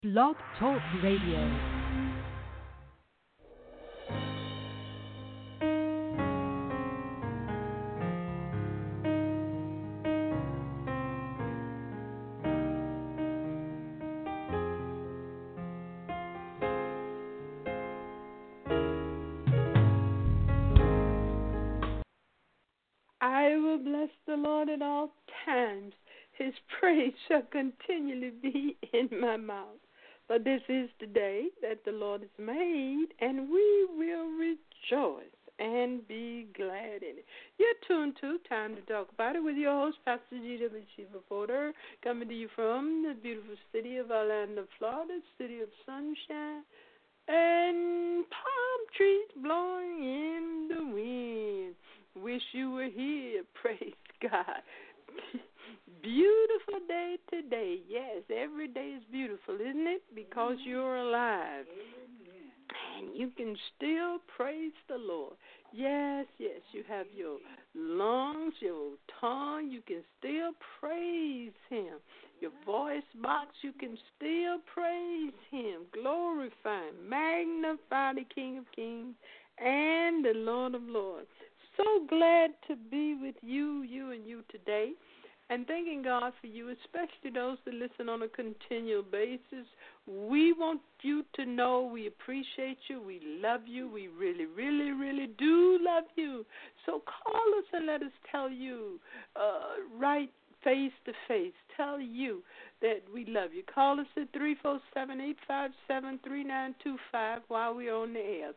Blog Talk Radio. I will bless the Lord at all times. His praise shall continually be in my mouth. For this is the day that the Lord has made, and we will rejoice and be glad in it. You're tuned to Time to Talk About It with your host, Pastor G.W. Shiva Porter, coming to you from the beautiful city of Orlando, Florida, city of sunshine and palm trees blowing in the wind. Wish you were here. Praise God. Beautiful day today. Yes, every day is beautiful, isn't it? Because you're alive. And you can still praise the Lord. Yes, you have your lungs, your tongue. You can still praise Him. Your voice box, you can still praise Him. Glorify, magnify the King of Kings and the Lord of Lords. So glad to be with you and you today. And thanking God for you, especially those that listen on a continual basis. We want you to know we appreciate you. We love you. We really, really, really do love you. So call us and let us tell you right face to face. Tell you that we love you. Call us at 347-857-3925 while we're on the air.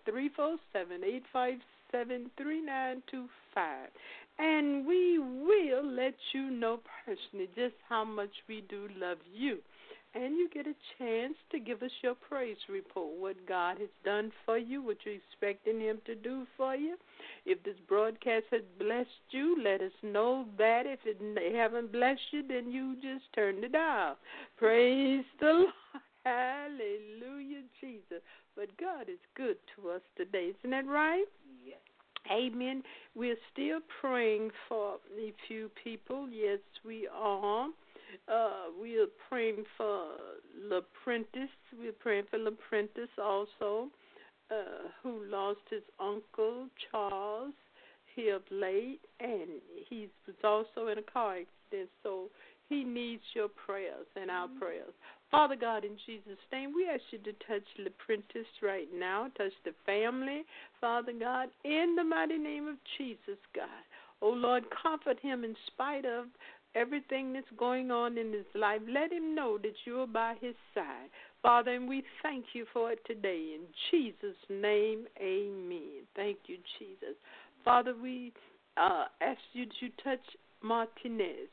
347-857-3925. And we will let you know personally just how much we do love you. And you get a chance to give us your praise report, what God has done for you, what you're expecting Him to do for you. If this broadcast has blessed you, let us know that. If it haven't blessed you, then you just turn the dial. Praise the Lord. Hallelujah, Jesus. But God is good to us today. Isn't that right? Yes. Amen. We're still praying for a few people. Yes, we are. We are praying for LaPrentice. We're praying for LaPrentice also, who lost his uncle, Charles, here of late, and he was also in a car accident, so he needs your prayers and our prayers. Father God, in Jesus' name, we ask you to touch LaPrentice right now, touch the family, Father God, in the mighty name of Jesus, God. Oh, Lord, comfort him in spite of everything that's going on in his life. Let him know that you are by his side. Father, and we thank you for it today. In Jesus' name, amen. Thank you, Jesus. Father, we ask you to touch Martinez.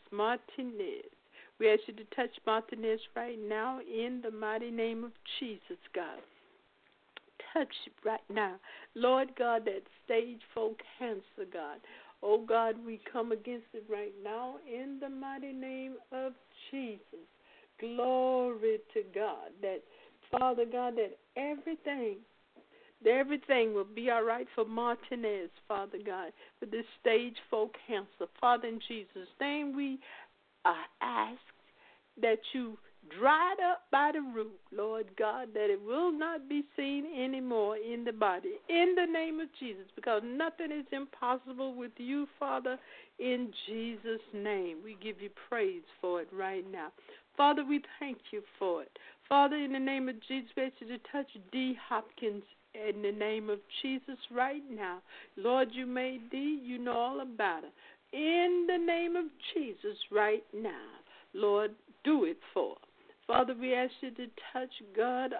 We ask you to touch Martinez right now in the mighty name of Jesus, God. Touch it right now. Lord God, that stage 4 cancer, God. Oh, God, we come against it right now in the mighty name of Jesus. Glory to God. That, Father God, that everything will be all right for Martinez, Father God, for this stage 4 cancer. Father, in Jesus' name, we ask that you dried up by the root, Lord God, that it will not be seen anymore in the body. In the name of Jesus, because nothing is impossible with you, Father, in Jesus' name. We give you praise for it right now. Father, we thank you for it. Father, in the name of Jesus, we ask you to touch D. Hopkins in the name of Jesus right now. Lord, you made D, you know all about her. In the name of Jesus right now, Lord, do it for her. Father, we ask you to touch God,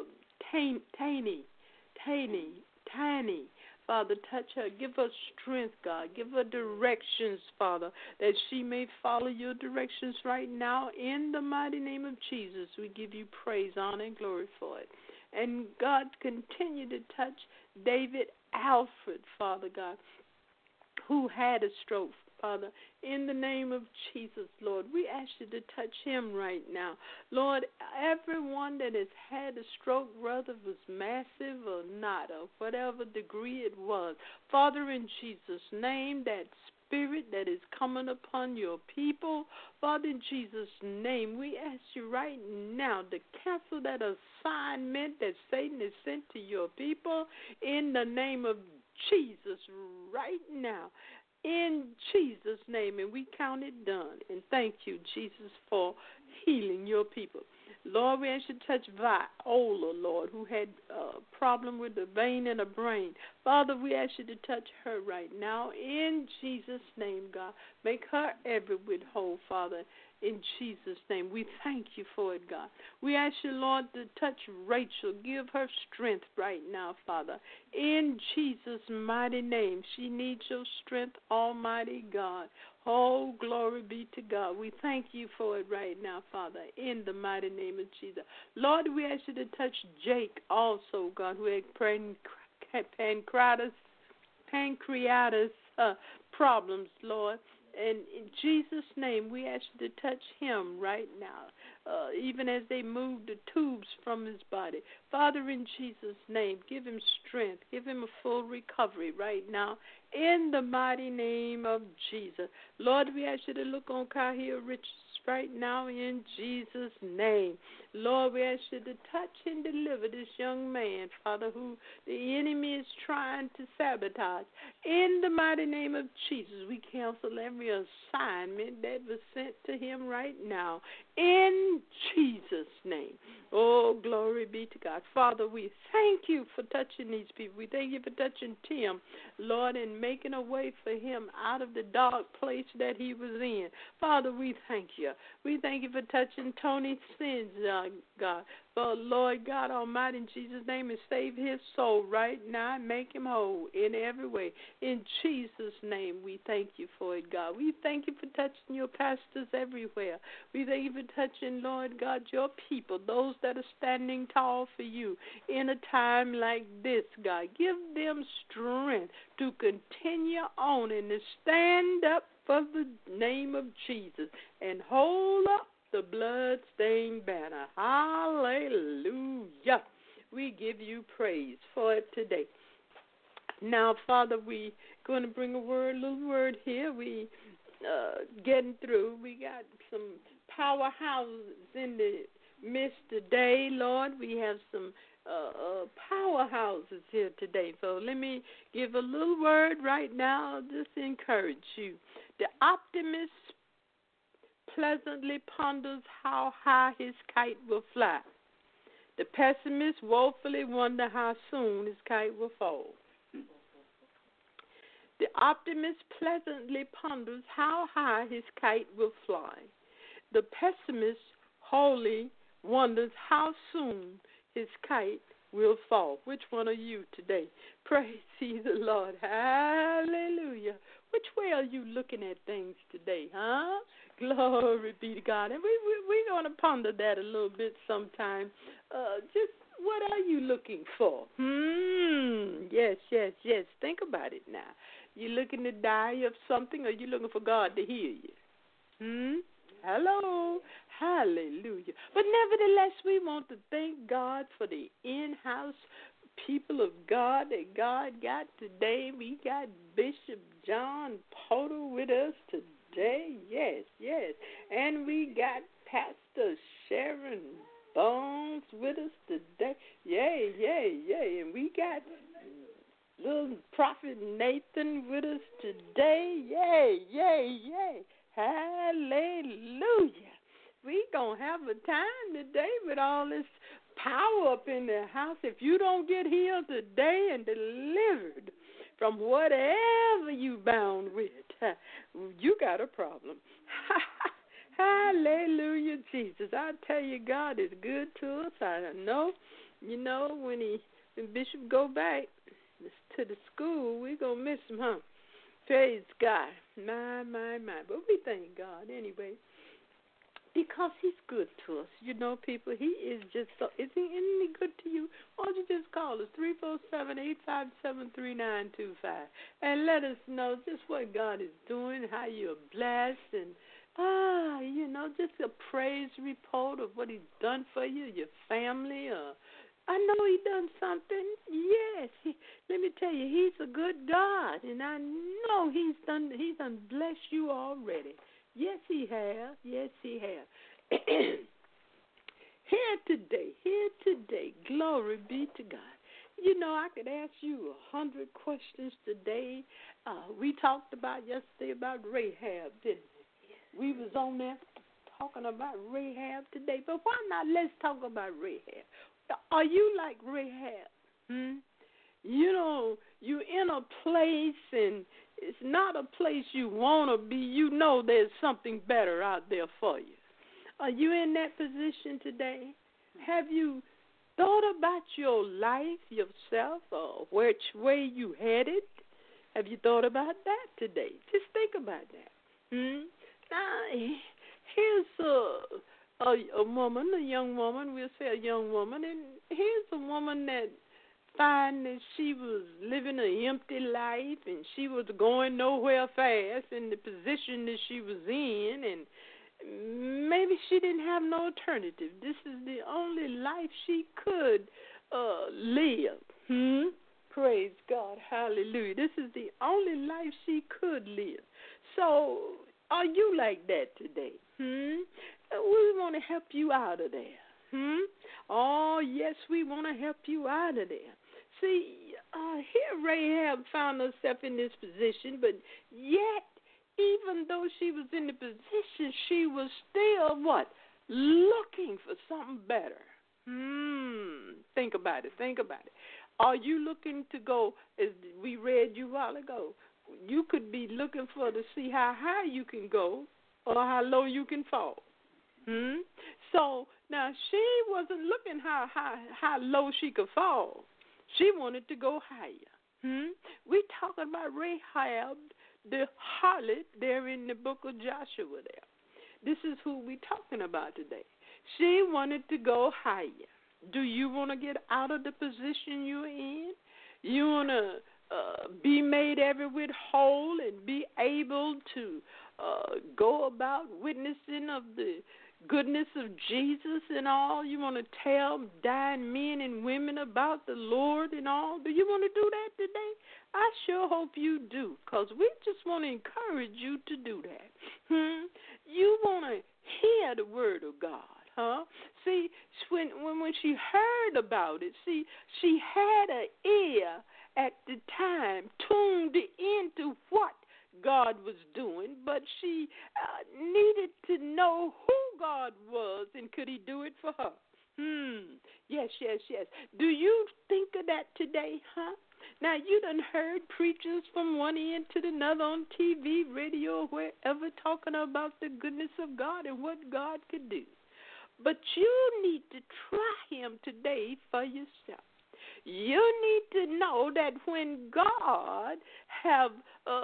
Tiny. Father, touch her. Give her strength, God. Give her directions, Father, that she may follow your directions right now. In the mighty name of Jesus, we give you praise, honor, and glory for it. And God, continue to touch David Alfred, Father God, who had a stroke, Father. In the name of Jesus, Lord, we ask you to touch him right now. Lord, everyone that has had a stroke, whether it was massive or not, or whatever degree it was, Father, in Jesus' name, that spirit that is coming upon your people. Father, in Jesus' name, we ask you right now to cancel that assignment that Satan has sent to your people in the name of Jesus right now. In Jesus' name, and we count it done. And thank you, Jesus, for healing your people. Lord, we ask you to touch Viola, Lord, who had a problem with the vein in her brain. Father, we ask you to touch her right now. In Jesus' name, God. Make her every whit whole, Father. In Jesus' name, we thank you for it, God. We ask you, Lord, to touch Rachel. Give her strength right now, Father. In Jesus' mighty name, she needs your strength, Almighty God. Oh, glory be to God. We thank you for it right now, Father, in the mighty name of Jesus. Lord, we ask you to touch Jake also, God, who had pancreatitis problems, Lord. And in Jesus' name, we ask you to touch him right now, even as they move the tubes from his body. Father, in Jesus' name, give him strength. Give him a full recovery right now in the mighty name of Jesus. Lord, we ask you to look on Kahir Richards right now in Jesus' name. Lord, we ask you to touch and deliver this young man, Father, who the enemy is trying to sabotage. In the mighty name of Jesus, we cancel every assignment that was sent to him right now. In Jesus' name. Oh, glory be to God. Father, we thank you for touching these people. We thank you for touching Tim, Lord, and making a way for him out of the dark place that he was in. Father, we thank you. We thank you for touching Tony's sins, God. But Lord God Almighty, in Jesus' name, and save his soul right now and make him whole in every way. In Jesus' name, we thank you for it, God. We thank you for touching your pastors everywhere. We thank you for touching, Lord God, your people, those that are standing tall for you in a time like this, God. Give them strength to continue on and to stand up for the name of Jesus and hold up the blood-stained banner. Hallelujah. We give you praise for it today. Now, Father, we going to bring a little word here. We getting through. We got some powerhouses in the midst today, Lord. We have some powerhouses here today. So let me give a little word right now just to encourage you. The optimist pleasantly ponders how high his kite will fly. The pessimist woefully wonder how soon his kite will fall. The optimist pleasantly ponders how high his kite will fly. The pessimist wholly wonders how soon his kite will fall. Which one are you today? Praise ye the Lord. Hallelujah. Which way are you looking at things today, huh? Glory be to God. And we're going to ponder that a little bit sometime. Just what are you looking for? Yes. Think about it now. You looking to die of something, or you looking for God to heal you? Hello. Hallelujah. But nevertheless, we want to thank God for the in-house people of God that God got today. We got Bishop John Porter with us today. Yes. And we got Pastor Sharon Bones with us today. Yay. And we got little Prophet Nathan with us today. Yay. Hallelujah. We going to have a time today with all this power up in the house. If you don't get healed today and delivered from whatever you bound with, you got a problem. Hallelujah, Jesus. I tell you, God is good to us. I know, when Bishop go back to the school, we're going to miss him, huh? Praise God. My. But we thank God anyway, because he's good to us. People, he is just so, isn't he good to you? Why don't you just call us, 347-857-3925, and let us know just what God is doing, how you're blessed, and, just a praise report of what he's done for you, your family, I know he done something. Yes, let me tell you, he's a good God, and I know he's done blessed you already. Yes, he has. Yes, he has. Here today, glory be to God. You know, I could ask you 100 questions today. We talked about yesterday about Rahab, didn't we? We was on there talking about Rahab today, but why not let's talk about Rahab? Are you like Rahab? You know, you're in a place and it's not a place you want to be. You know there's something better out there for you. Are you in that position today? Have you thought about your life, yourself, or which way you headed? Have you thought about that today? Just think about that. Now, here's a woman, a young woman, we'll say a young woman, and here's a woman that find that she was living an empty life and she was going nowhere fast in the position that she was in, and maybe she didn't have no alternative. This is the only life she could live. Praise God. Hallelujah. This is the only life she could live. So are you like that today? We want to help you out of there. Oh, yes, we want to help you out of there. See, here Rahab found herself in this position, but yet, even though she was in the position, she was still, what? Looking for something better. Think about it. Are you looking to go, as we read you a while ago, you could be looking for to see how high you can go or how low you can fall. So now she wasn't looking how low she could fall. She wanted to go higher. We talking about Rahab, the harlot, there in the book of Joshua there. This is who we talking about today. She wanted to go higher. Do you want to get out of the position you're in? You want to be made every whit whole and be able to go about witnessing of the goodness of Jesus and all? You want to tell dying men and women about the Lord and all? Do you want to do that today? I sure hope you do, because we just want to encourage you to do that. You want to hear the word of God. See, when she heard about it, see, she had an ear at the time tuned into what God was doing, but she needed to know who God was and could he do it for her. Yes. Do you think of that today, Now, you done heard preachers from one end to another on TV, radio, wherever, talking about the goodness of God and what God could do. But you need to try him today for yourself. You need to know that when God have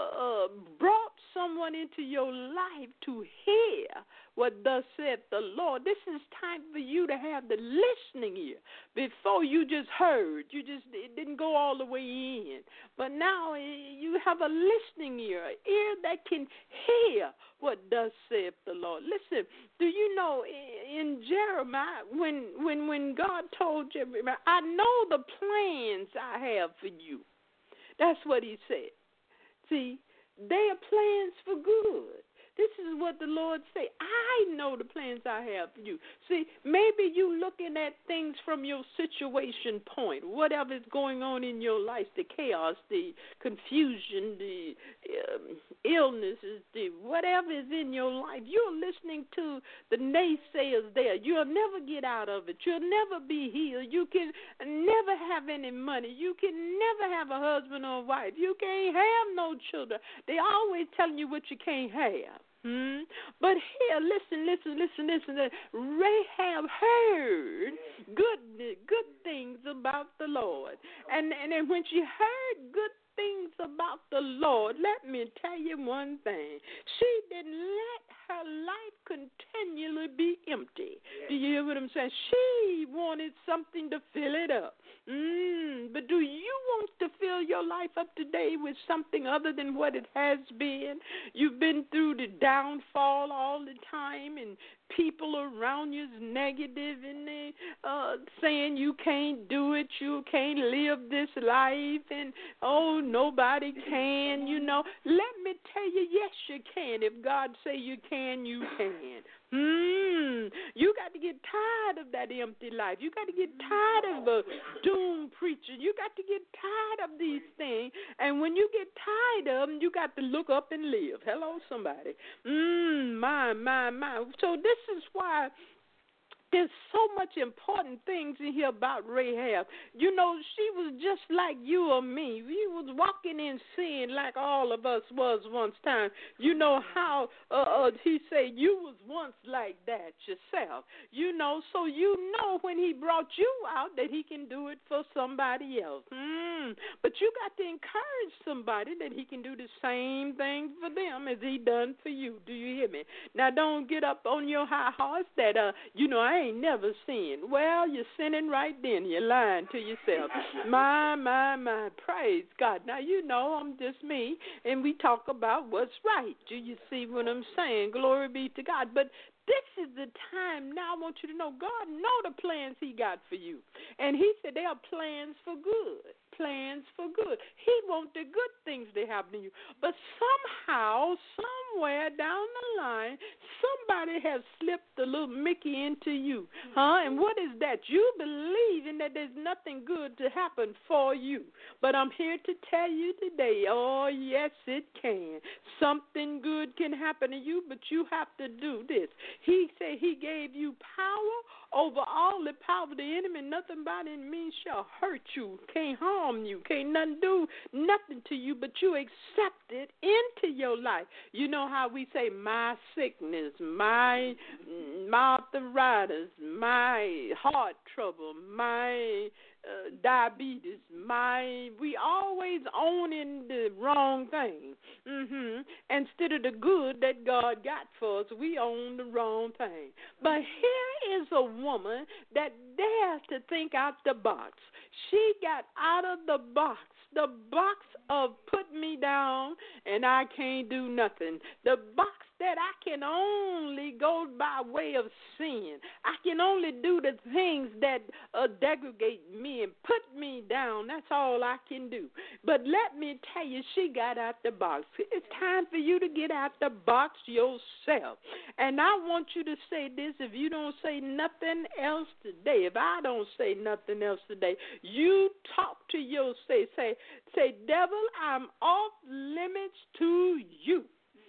brought someone into your life to hear what thus saith the Lord, this is time for you to have the listening ear. Before you just heard, it didn't go all the way in. But now you have a listening ear, an ear that can hear what thus saith the Lord. Listen, do you know in Jeremiah, when God told Jeremiah, I know the plans I have for you. That's what he said. See, they are plans for good. This is what the Lord say. I know the plans I have for you. See, maybe you looking at things from your situation point, whatever is going on in your life, the chaos, the confusion, the illnesses, the whatever is in your life. You're listening to the naysayers there. You'll never get out of it. You'll never be healed. You can never have any money. You can never have a husband or a wife. You can't have no children. They always telling you what you can't have. But here, listen. Rahab heard good things about the Lord. And when she heard good things about the Lord, let me tell you one thing. She didn't let her life continually be empty. Do you hear what I'm saying? She wanted something to fill it up. But do you want to fill your life up today with something other than what it has been? You've been through the downfall all the time, and people around you is negative, and they saying you can't do it, you can't live this life, and oh, nobody can, you know. Let me tell you, yes, you can. If God say you can, you can. You got to get tired of that empty life. You got to get tired of a doom preacher. You got to get tired of these things. And when you get tired of them, you got to look up and live. Hello, somebody. My. So this is why there's so much important things in here about Rahab. You know, she was just like you or me. We was walking in sin like all of us was once time. You know how he said you was once like that yourself. You know, so you know when he brought you out that he can do it for somebody else. But you got to encourage somebody that he can do the same thing for them as he done for you. Do you hear me? Now, don't get up on your high horse that, you know, I ain't never sinned. Well, you're sinning right then. You're lying to yourself. My. Praise God. Now, you know, I'm just me, and we talk about what's right. Do you see what I'm saying? Glory be to God. But this is the time now I want you to know God know the plans he got for you. And he said they are plans for good. Plans for good. He wants the good things to happen to you. But somehow, somewhere down the line, somebody has slipped a little Mickey into you. And what is that? You believing that there's nothing good to happen for you. But I'm here to tell you today, oh, yes, it can. Something good can happen to you, but you have to do this. He said he gave you power over all the power of the enemy. Nothing by any means shall hurt you, can't harm you, can't nothing do nothing to you, but you accept it into your life. You know how we say my sickness, my arthritis, my heart trouble, my diabetes, we always owning the wrong thing. Instead of the good that God got for us, we own the wrong thing. But here is a woman that dares to think out the box. She got out of the box of put me down and I can't do nothing. The box that I can only go by way of sin. I can only do the things that degrade me and put me down. That's all I can do. But let me tell you, she got out the box. It's time for you to get out the box yourself. And I want you to say this. If you don't say nothing else today, if I don't say nothing else today, you talk to yourself. Say, devil, I'm off limits to you.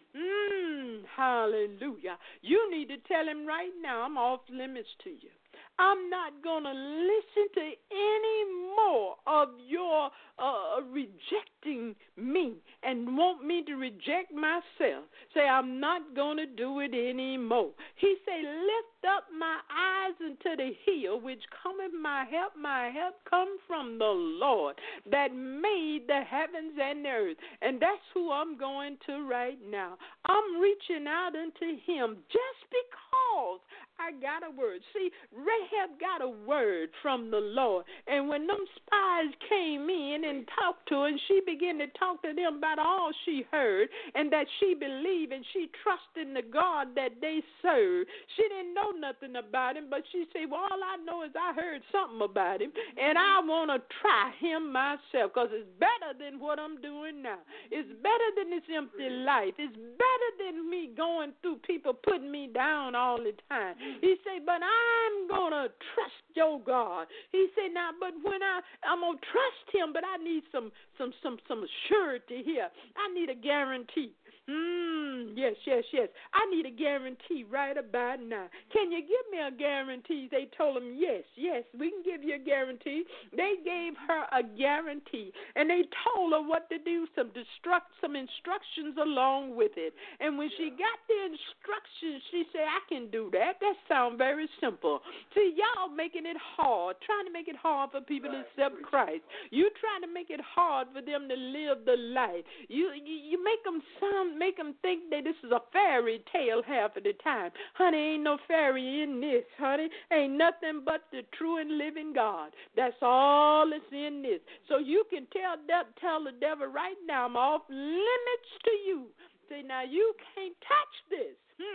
Hallelujah. You need to tell him right now, I'm off limits to you. I'm not going to listen to any more of your rejecting me and want me to reject myself. Say, I'm not going to do it anymore. He say, lift up my eyes unto the hill, which cometh my help. My help come from the Lord that made the heavens and the earth. And that's who I'm going to right now. I'm reaching out unto him just because I got a word. See, Rahab got a word from the Lord. And when them spies came in and talked to her, and she began to talk to them about all she heard and that she believed and she trusted in the God that they served. She didn't know nothing about him, but she said, well, all I know is I heard something about him, and I want to try him myself because it's better than what I'm doing now. It's better than this empty life. It's better than me going through people putting me down all the time. He said, but I'm going to trust your God. He said, now, but when I'm going to trust him, but I need some surety here. I need a guarantee. Yes. I need a guarantee right about now. Can you give me a guarantee? They told him, yes, we can give you a guarantee. They gave her a guarantee, and they told her what to do, some instructions along with it. And when she got the instructions, she said, I can do that. That sounds very simple. See, y'all making it hard, trying to make it hard for people to accept Christ. You trying to make it hard for them to live the life. You make them make them think that this is a fairy tale half of the time. Honey, ain't no fairy in this, honey. Ain't nothing but the true and living God. That's all that's in this. So you can tell the devil right now, I'm off limits to you. Say, now you can't touch this.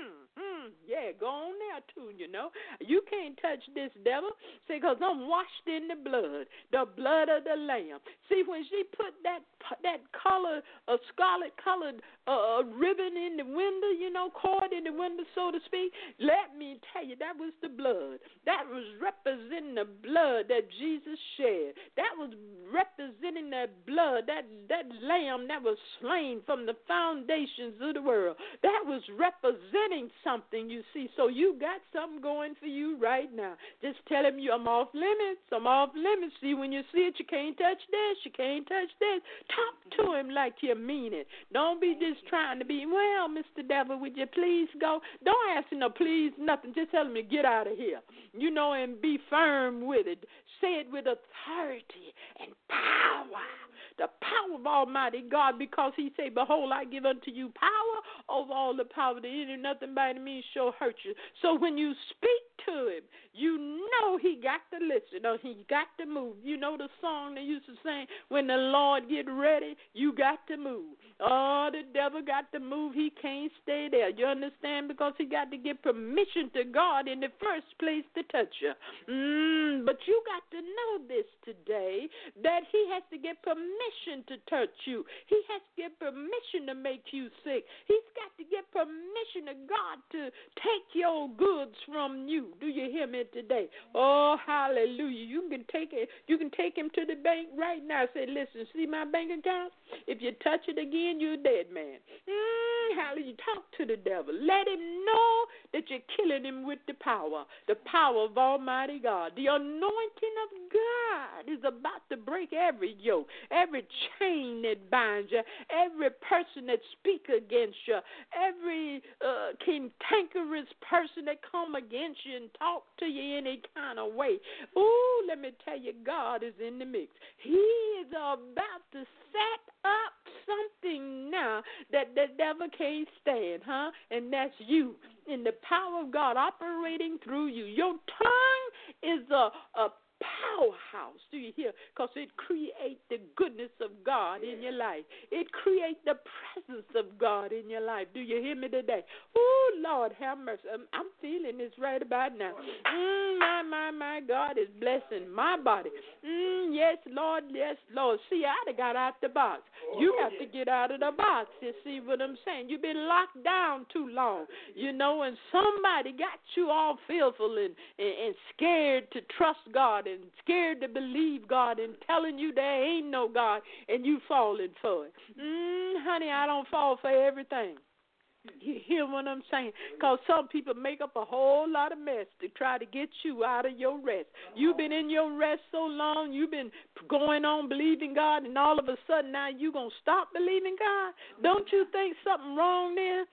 Yeah, go on there too, you know. You can't touch this, devil. See, because I'm washed in the blood of the Lamb. See, when she put that color, a scarlet-colored ribbon in the window, you know, cord in the window, so to speak, let me tell you, that was the blood. That was representing the blood that Jesus shed. That was representing that blood, that lamb that was slain from the foundations of the world. That was representing something, you see. So you got something going for you right now. Just tell him I'm off limits. I'm off limits. See, when you see it, you can't touch this. You can't touch this. Talk to him like you mean it. Don't be just trying to be, well, Mr. Devil, would you please go? Don't ask him no please, nothing. Just tell him to get out of here, you know, and be firm with it. Say it with authority and power. The power of Almighty God, because he say, behold, I give unto you power over all the power of the enemy, nothing by any means shall hurt you. So when you speak to him, you know he got to listen or he got to move. You know the song they used to sing, when the Lord get ready, you got to move. Oh, the devil got to move. He can't stay there. You understand? Because he got to give permission to God in the first place to touch you. But you got to know this today, that he has to get permission to touch you. He has to get permission to make you sick. He's got to get permission to God to take your goods from you. Do you hear me today? Oh, hallelujah. You can take it. You can take him to the bank right now. Say, listen, see my bank account? If you touch it again, you're a dead man. Hallelujah. Talk to the devil. Let him know that you're killing him with the power of Almighty God. The anointing of God is about to break every yoke, every chain that binds you, every person that speak against you, every cantankerous person that come against you and talk to you any kind of way. Ooh, let me tell you, God is in the mix. He is about to set up something now that the devil can't stand, and that's you, in the power of God operating through you. Your tongue is a powerhouse, do you hear? Because it creates the goodness of God in your life. It creates the presence of God in your life. Do you hear me today? Oh, Lord, have mercy. I'm feeling this right about now. My God is blessing my body. Yes, Lord, yes, Lord. See, I done got out the box. You got to get out of the box. You see what I'm saying? You've been locked down too long, you know, and somebody got you all fearful and scared to trust God and scared to believe God and telling you there ain't no God and you falling for it. Honey, I don't fall for everything. You hear what I'm saying? Because some people make up a whole lot of mess to try to get you out of your rest. You've been in your rest so long, you've been going on believing God, and all of a sudden now you're going to stop believing God? Don't you think something wrong there?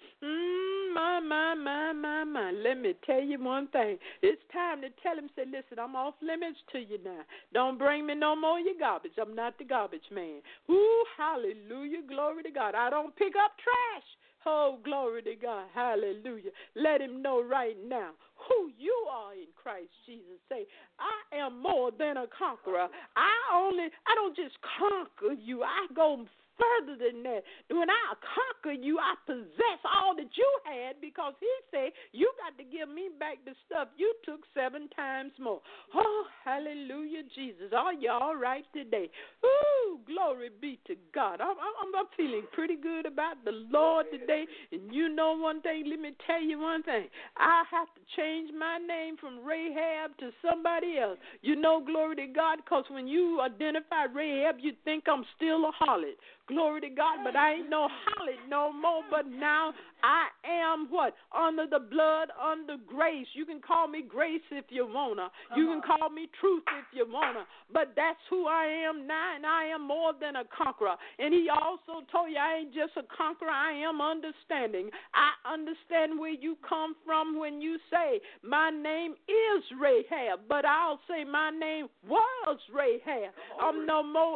My. Let me tell you one thing. It's time to tell him, say, listen, I'm off limits to you now. Don't bring me no more of your garbage. I'm not the garbage man. Ooh, hallelujah, glory to God. I don't pick up trash. Oh, glory to God. Hallelujah. Let him know right now who you are in Christ Jesus. Say, I am more than a conqueror. I don't just conquer you. I go further than that. When I conquer you, I possess all that you had, because he said, you got to give me back the stuff you took 7 times more. Oh, hallelujah, Jesus. Are you all right today? Ooh, glory be to God. I'm feeling pretty good about the Lord today. And you know one thing, let me tell you one thing. I have to change my name from Rahab to somebody else. You know, glory to God, because when you identify Rahab, you think I'm still a harlot. Glory to God, but I ain't no harlot no more, but now I am what? Under the blood, under grace. You can call me Grace if you wanna. You can call me Truth if you wanna, but that's who I am now, and I am more than a conqueror. And he also told you I ain't just a conqueror, I am understanding. I understand where you come from when you say my name is Rahab, but I'll say my name was Rahab. I'm no more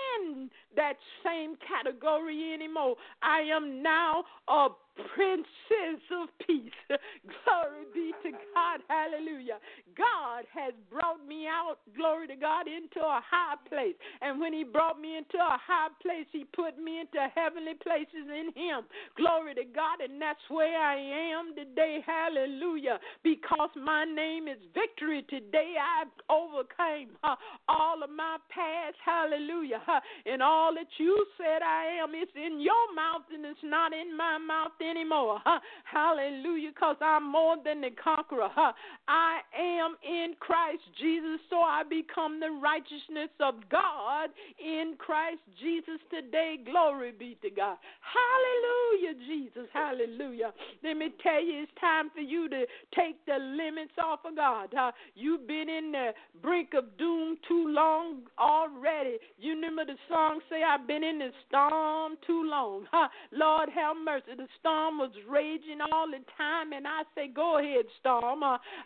in that same category anymore. I am now a princess of peace. Glory be to God. Hallelujah. God has brought me out, glory to God, into a high place. And when he brought me into a high place, he put me into heavenly places in him. Glory to God. And that's where I am today. Hallelujah. Because my name is victory. Today I've overcame all of my past. Hallelujah. And all that you said I am, it's in your mouth and it's not in my mouth anymore. Hallelujah. Because I'm more than the conqueror. I am in Christ Jesus, so I become the righteousness of God in Christ Jesus today. Glory be to God. Hallelujah, Jesus. Hallelujah. Let me tell you, it's time for you to take the limits off of God. You've been in the brink of doom too long already. You remember the song say, I've been in the storm too long. Lord have mercy. The storm was raging all the time, and I say, go ahead, storm.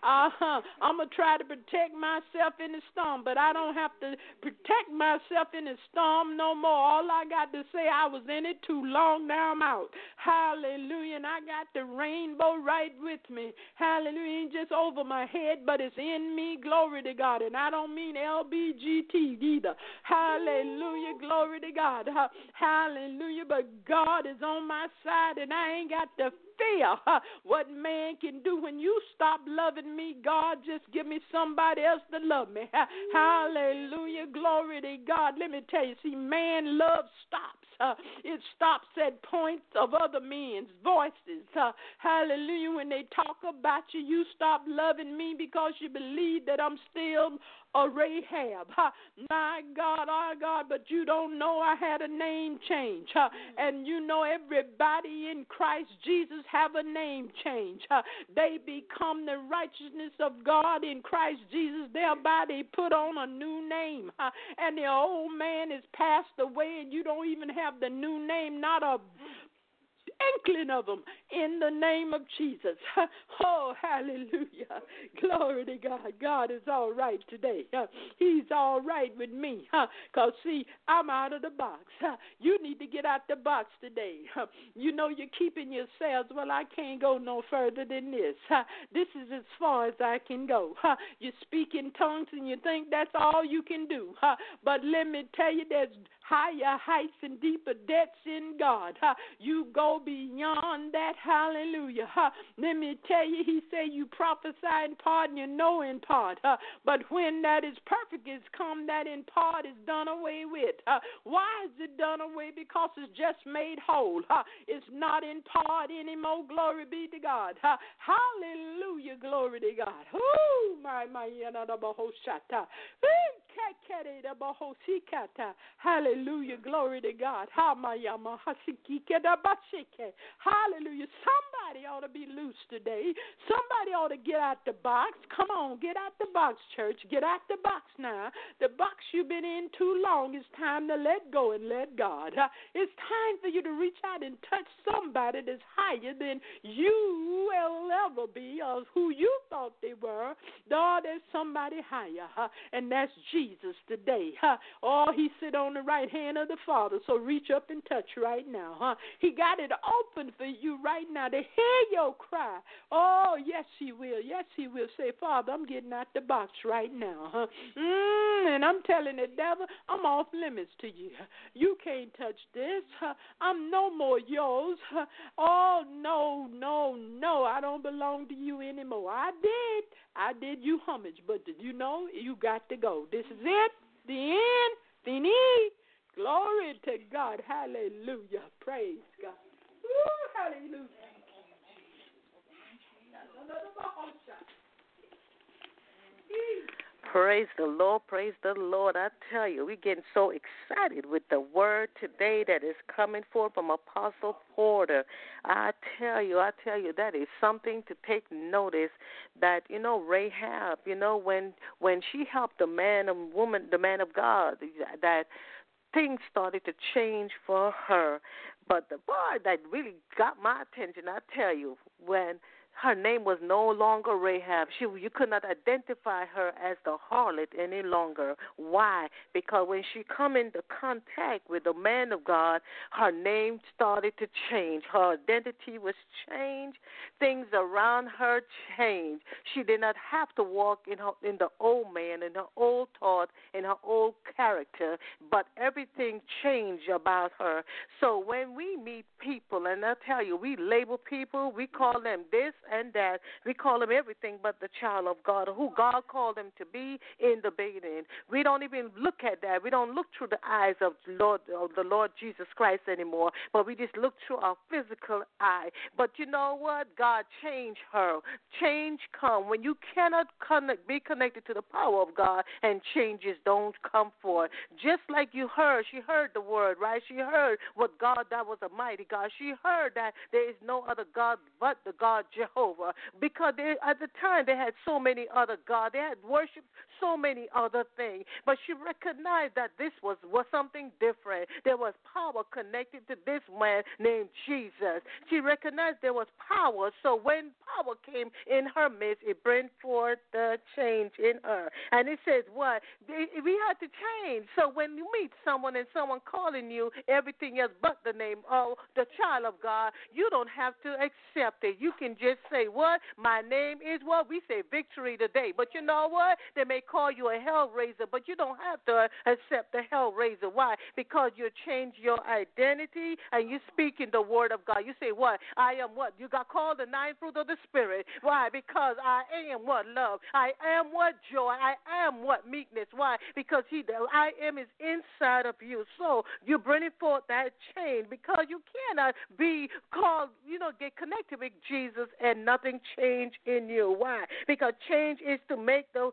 I'm going to try to protect myself in the storm, but I don't have to protect myself in the storm no more. All I got to say, I was in it too long, now I'm out. Hallelujah. And I got the rainbow right with me. Hallelujah. Ain't just over my head, but it's in me. Glory to God. And I don't mean LBGT either. Hallelujah. Glory to God. Hallelujah. But God is on my side, and I ain't got to fear what man can do. When you stop loving me, God, just give me somebody else to love me. Hallelujah. Glory to God. Let me tell you, see, man love stops. It stops at points of other men's voices. Hallelujah. When they talk about you, you stop loving me because you believe that I'm still a Rahab. My God, our God, but you don't know I had a name change. And you know everybody in Christ Jesus have a name change. They become the righteousness of God in Christ Jesus. Thereby they put on a new name. And the old man is passed away, and you don't even have the new name, not a inkling of them, in the name of Jesus. Oh, hallelujah. Glory to God. God is all right today. He's all right with me. Because, see, I'm out of the box. You need to get out the box today. You know you're keeping yourselves. Well, I can't go no further than this. This is as far as I can go. You speak in tongues and you think that's all you can do. But let me tell you, there's higher heights and deeper depths in God. You go beyond that. Hallelujah. Let me tell you, he said you prophesy in part and you know in part. But when that is perfect is come, that in part is done away with. Why is it done away? Because it's just made whole. It's not in part anymore. Glory be to God. Hallelujah. Glory to God. Oh, my. Hallelujah. Glory to God. Hallelujah. Somebody ought to be loose today. Somebody ought to get out the box. Come on, get out the box, church. Get out the box now. The box you've been in too long. It's time to let go and let God. It's time for you to reach out and touch somebody that's higher than you will ever be or who you thought they were. Lord, there's somebody higher, and that's Jesus today. Oh, he sit on the right hand of the Father, so reach up and touch right now. He got it open for you right now to hear your cry. Oh, yes, he will. Yes, he will. Say, Father, I'm getting out the box right now. And I'm telling the devil, I'm off limits to you. You can't touch this. I'm no more yours. Oh, no, no, no. I don't belong to you anymore. I did you homage, but did you know you got to go? This is it. The end. Fini. Glory to God. Hallelujah. Praise God. Woo, hallelujah. Praise the Lord, praise the Lord. I tell you, we're getting so excited with the word today that is coming forth from Apostle Porter. I tell you, that is something to take notice that, Rahab, when she helped the man of God, that things started to change for her. But the part that really got my attention, I tell you, when her name was no longer Rahab. You could not identify her as the harlot any longer. Why? Because when she come into contact with the man of God, her name started to change. Her identity was changed. Things around her changed. She did not have to walk in the old man, in her old thought, in her old character, but everything changed about her. So when we meet people, and I tell you, we label people, we call them this and that. We call them everything but the child of God, who God called them to be in the beginning. We don't even look at that. We don't look through the eyes of the Lord Jesus Christ anymore, but we just look through our physical eye. But you know what? God changed her. Change come when you cannot be connected to the power of God, and changes don't come forth. Just like she heard the word, right? She heard what God, that was a mighty God. She heard that there is no other God but the God Jehovah, because at the time they had so many other gods. They had worshipped so many other things, but she recognized that this was something different. There was power connected to this man named Jesus. She recognized there was power, so when power came in her midst, it brought forth the change in her. And it says what? We had to change. So when you meet someone and someone calling you everything else but the name of the child of God, you don't have to accept it. You can just say, what? My name is what? We say victory today. But you know what? They may call you a hellraiser, but you don't have to accept the hellraiser. Why? Because you change your identity and you speak in the word of God. You say, what? I am what? You got called the nine fruit of the Spirit. Why? Because I am what? Love. I am what? Joy. I am what? Meekness. Why? Because I am is inside of you. So you're bringing forth that change, because you cannot be called, get connected with Jesus and nothing change in you. Why? Because change is to make to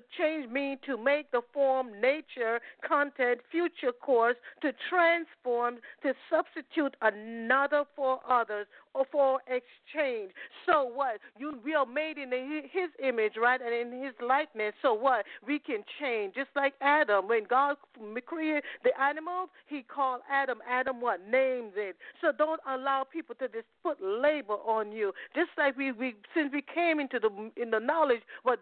make the form, nature, content, future course, to transform, to substitute another for others, or for exchange. So what? We are made in his image, right, and in his likeness. So what? We can change. Just like Adam. When God created the animals, he called Adam what? Names it. So don't allow people to just put label on you. Just like we since we came into the knowledge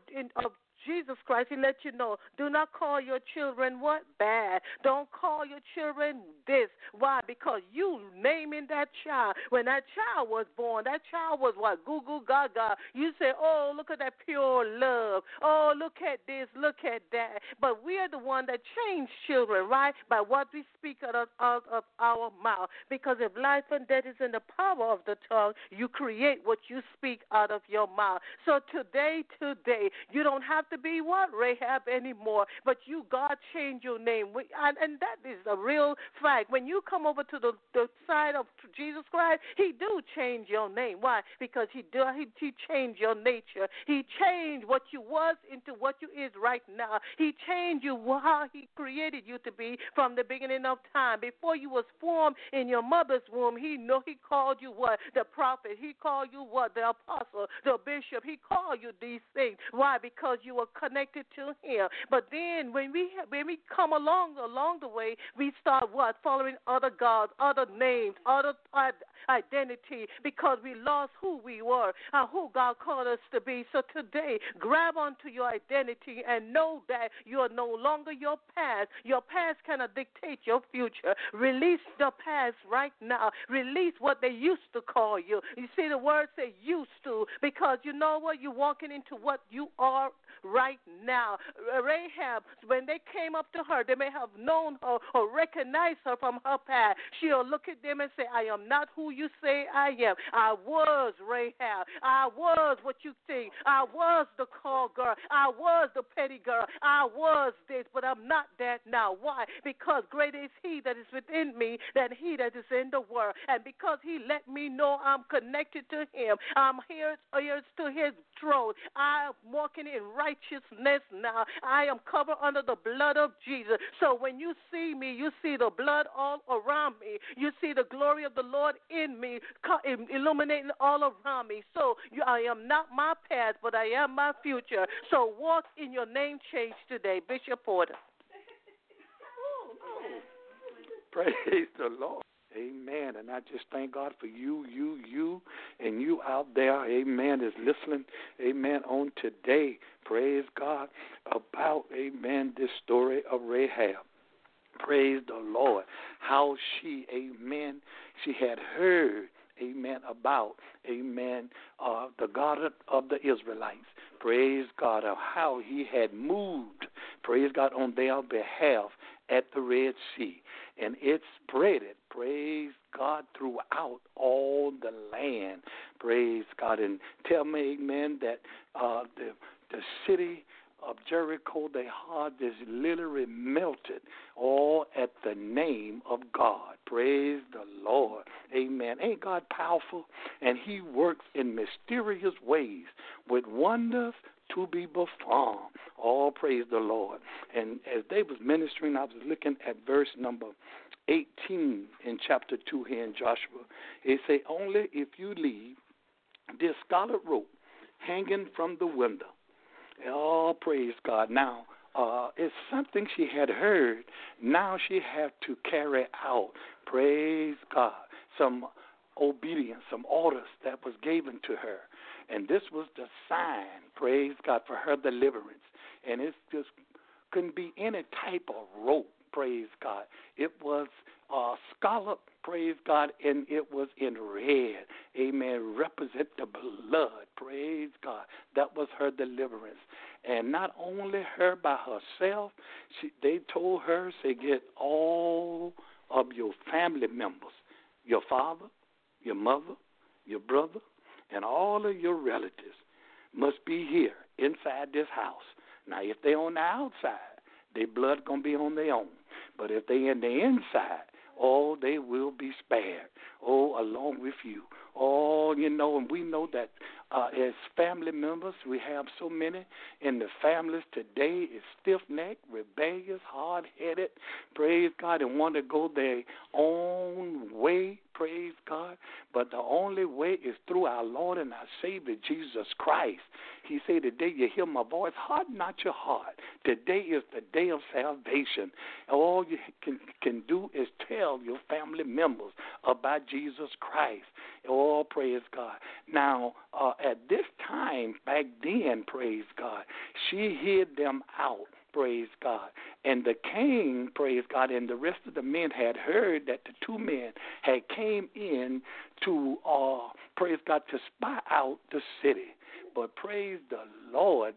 of Jesus Christ, he let you know, do not call your children what? Bad. Don't call your children this. Why? Because you naming that child. When that child was born, that child was what? Goo goo gaga. You say, oh, look at that pure love. Oh, look at this, look at that. But we are the one that change children, right? By what we speak out of our mouth. Because if life and death is in the power of the tongue, you create what you speak out of your mouth. So today, you don't have to be what? Rahab anymore. But God changed your name. And that is a real fact. When you come over to the side of Jesus Christ, he do change your name. Why? Because he changed your nature. He changed what you was into what you is right now. He changed you how he created you to be from the beginning of time. Before you was formed in your mother's womb, he called you what? The prophet. He called you what? The apostle, the bishop. He called you these things. Why? Because you were connected to him. But then when we come along the way, we start what? Following other gods, other names, other identity, because we lost who we were and who God called us to be. So today, grab onto your identity and know that you are no longer your past. Your past cannot dictate your future. Release the past right now. Release what they used to call you. You see, the word say used to, because you know what? You're walking into what you are right now. Rahab, when they came up to her, they may have known her or recognized her from her past. She'll look at them and say, I am not who you say I am. I was Rahab. I was what you think. I was the call girl. I was the petty girl. I was this, but I'm not that now. Why? Because greater is he that is within me than he that is in the world. And because he let me know I'm connected to him, I'm here to his throne. I'm walking in righteousness now. I am covered under the blood of Jesus. So when you see me, you see the blood all around me. You see the glory of the Lord in me, illuminating all around me. So I am not my past, but I am my future. So walk in your name change today. Bishop Porter. Praise the Lord. Amen. And I just thank God for you, and you out there, amen, is listening, amen, on today. Praise God about, amen, this story of Rahab. Praise the Lord. How she, amen, she had heard, amen, about, amen, the God of the Israelites. Praise God, of how he had moved, praise God, on their behalf at the Red Sea. And it spread it, praise God, throughout all the land. Praise God. And tell me, amen, that the city of Jericho, their heart is literally melted all at the name of God. Praise the Lord. Amen. Ain't God powerful? And he works in mysterious ways with wonders to be performed. All praise the Lord. And as they was ministering, I was looking at verse number 18 in chapter 2 here in Joshua. It say, only if you leave this scarlet rope hanging from the window. Oh, praise God. Now, it's something she had heard. Now she had to carry out, praise God, some obedience, some orders that was given to her. And this was the sign, praise God, for her deliverance. And it just couldn't be any type of rope, praise God. It was scarlet, praise God, and it was in red. Amen. Represent the blood, praise God. That was her deliverance. And not only her by herself, they told her to get all of your family members, your father, your mother, your brother, and all of your relatives must be here inside this house. Now, if they're on the outside, their blood going to be on their own. But if they in the inside, oh, they will be spared, oh, along with you. Oh, you know, and we know that as family members, we have so many in the families today is stiff-necked, rebellious, hard-headed, praise God, and want to go their own way, praise God. But the only way is through our Lord and our Savior, Jesus Christ. He said, today you hear my voice, harden not your heart. Today is the day of salvation. All you can do is tell your family members about Jesus Christ. Oh, praise God. Now, at this time, back then, praise God, she hid them out, praise God. And the king, praise God, and the rest of the men had heard that the two men had came in to, praise God, to spy out the city. But praise the Lord,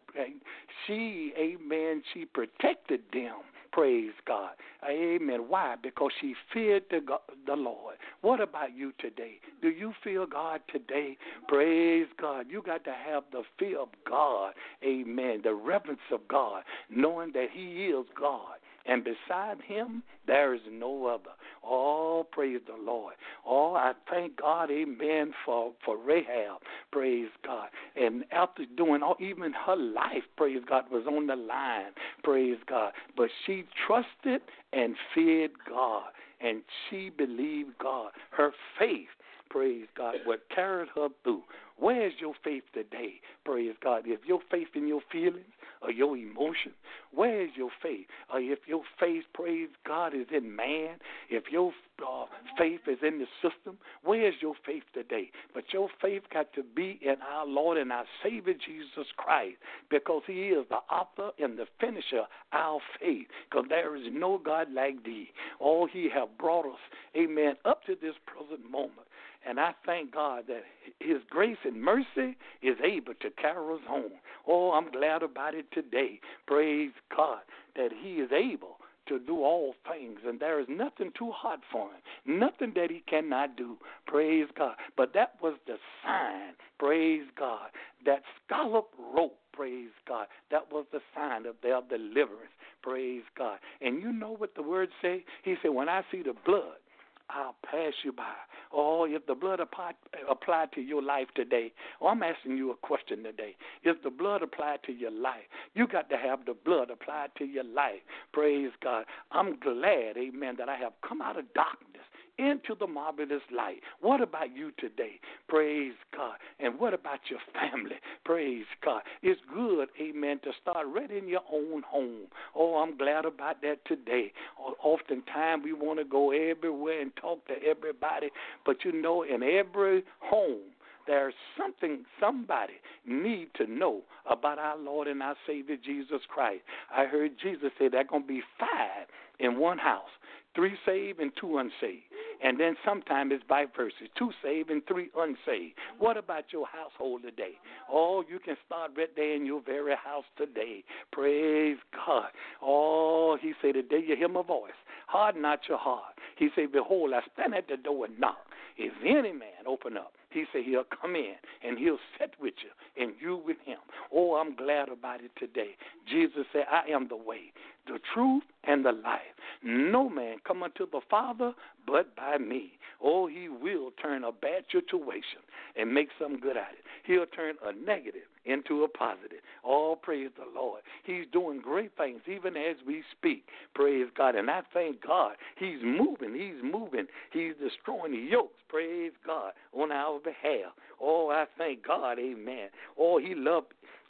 she, amen, she protected them. Praise God. Amen. Why? Because she feared the Lord. What about you today? Do you fear God today? Praise God. You got to have the fear of God. Amen. The reverence of God, knowing that he is God. And beside him, there is no other. Oh, praise the Lord. Oh, I thank God, amen, for Rahab. Praise God. And after doing even her life, praise God, was on the line. Praise God. But she trusted and feared God. And she believed God. Her faith, praise God, what carried her through. Where's your faith today? Praise God. If your faith in your feelings or your emotion, where's your faith? Or if your faith, praise God, is in man, if your faith is in the system, where's your faith today? But your faith got to be in our Lord and our Savior Jesus Christ, because he is the author and the finisher of our faith, because there is no God like thee. Oh, he have brought us, amen, up to this present moment. And I thank God that his grace and mercy is able to carry us home. Oh, I'm glad about it today. Praise God that he is able to do all things, and there is nothing too hard for him, nothing that he cannot do. Praise God. But that was the sign, praise God, that scallop rope, praise God, that was the sign of their deliverance, praise God. And you know what the word say? He said, when I see the blood, I'll pass you by. Oh, if the blood applied to your life today, I'm asking you a question today. If the blood applied to your life, you got to have the blood applied to your life. Praise God. I'm glad, amen, that I have come out of darkness into the marvelous light. What about you today? Praise God. And what about your family? Praise God. It's good, amen, to start right in your own home. Oh, I'm glad about that today. Oftentimes we want to go everywhere and talk to everybody, but you know, in every home, there's something somebody need to know about our Lord and our Savior Jesus Christ. I heard Jesus say there's going to be 5 in one house, 3 saved and 2 unsaved. And then sometimes it's vice versa, 2 saved and 3 unsaved. What about your household today? Oh, you can start right there in your very house today. Praise God. Oh, he said, the day you hear my voice, harden not your heart. He said, behold, I stand at the door and knock. If any man open up, he said he'll come in and he'll sit with you and you with him. Oh, I'm glad about it today. Jesus said, I am the way, the truth, and the life. No man come unto the Father but by me. Oh, he will turn a bad situation and make something good at it. He'll turn a negative into a positive. Oh, praise the Lord. He's doing great things even as we speak. Praise God. And I thank God. He's moving. He's moving. He's destroying the yokes. Praise God on our behalf. Oh, I thank God. Amen. Oh, He loved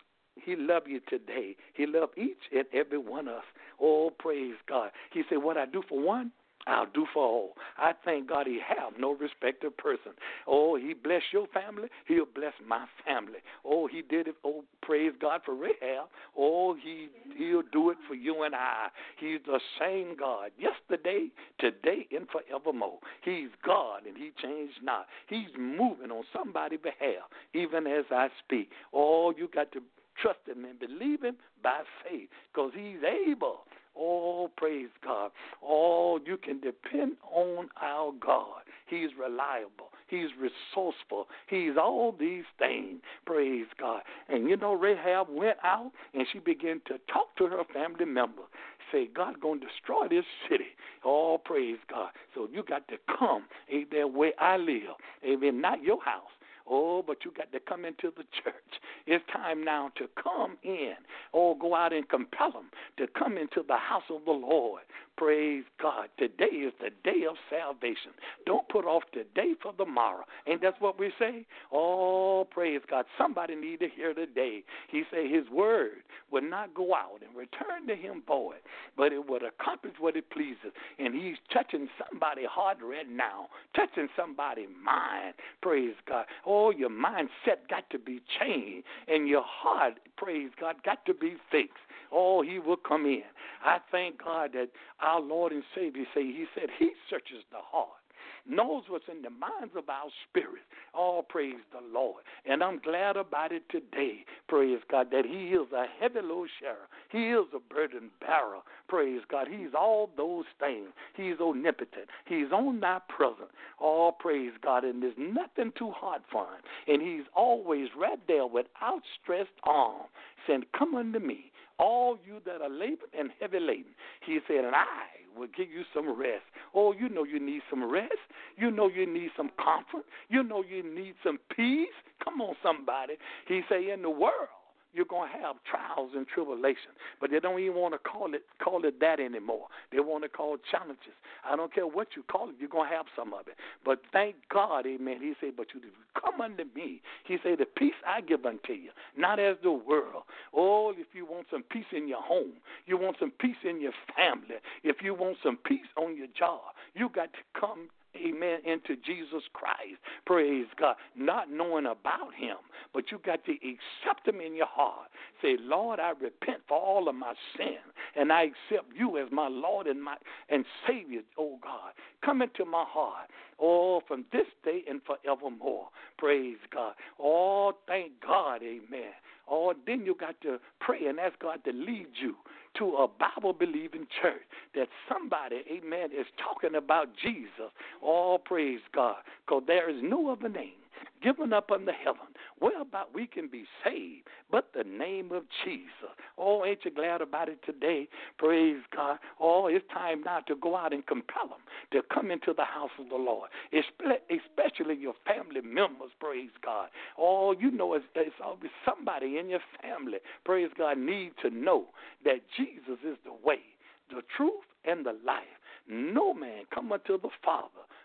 you today. He loved each and every one of us. Oh, praise God. He said, what I do for one, I'll do for all. I thank God He have no respect of person. Oh, He bless your family, He'll bless my family. Oh, He did it. Oh, praise God for Rahab. Oh, He'll do it for you and I. He's the same God yesterday, today, and forevermore. He's God, and He changed not. He's moving on somebody's behalf, even as I speak. Oh, you got to trust Him and believe Him by faith, because He's able. Oh, praise God. Oh, you can depend on our God. He's reliable. He's resourceful. He's all these things. Praise God. And you know, Rahab went out and she began to talk to her family members. Say, God's going to destroy this city. Oh, praise God. So you got to come, amen, where I live. Amen, not your house. Oh, but you got to come into the church. It's time now to come in. Oh, go out and compel them to come into the house of the Lord. Praise God. Today is the day of salvation. Don't put off today for tomorrow. Ain't that what we say? Oh, praise God. Somebody need to hear today. He said His word will not go out and return to Him void, but it will accomplish what it pleases. And He's touching somebody's heart right now, touching somebody's mind. Praise God. Oh, your mindset got to be changed, and your heart, praise God, got to be fixed. Oh, He will come in. I thank God that our Lord and Savior He said He searches the heart, knows what's in the minds of our spirit. Oh, praise the Lord. And I'm glad about it today, praise God, that He is a heavy load sharer. He is a burden bearer, praise God. He's all those things. He's omnipotent. He's omnipresent. Oh, praise God. And there's nothing too hard for Him. And He's always right there with outstretched arm saying, come unto me, all you that are labored and heavy laden. He said, and I will give you some rest. Oh, you know you need some rest. You know you need some comfort. You know you need some peace. Come on, somebody. He said, in the world, you're going to have trials and tribulations, but they don't even want to call it that anymore. They want to call it challenges. I don't care what you call it, you're going to have some of it. But thank God, amen. He said, but you come unto me. He said, the peace I give unto you, not as the world. Oh, if you want some peace in your home, you want some peace in your family, if you want some peace on your job, you got to come, amen, into Jesus Christ. Praise God. Not knowing about Him, but you got to accept Him in your heart. Say, Lord, I repent for all of my sin, and I accept you as my Lord and Savior, oh God. Come into my heart, oh, from this day and forevermore. Praise God. Oh, thank God, amen. Oh, then you got to pray and ask God to lead you to a Bible-believing church that somebody, amen, is talking about Jesus. Oh, praise God, because there is no other name given up under heaven whereby we can be saved but the name of Jesus. Oh, ain't you glad about it today? Praise God. Oh, it's time now to go out and compel them to come into the house of the Lord, especially your family members, praise God. Oh, you know, it's always somebody in your family, praise God, need to know that Jesus is the way, the truth, and the life. No man come unto the Father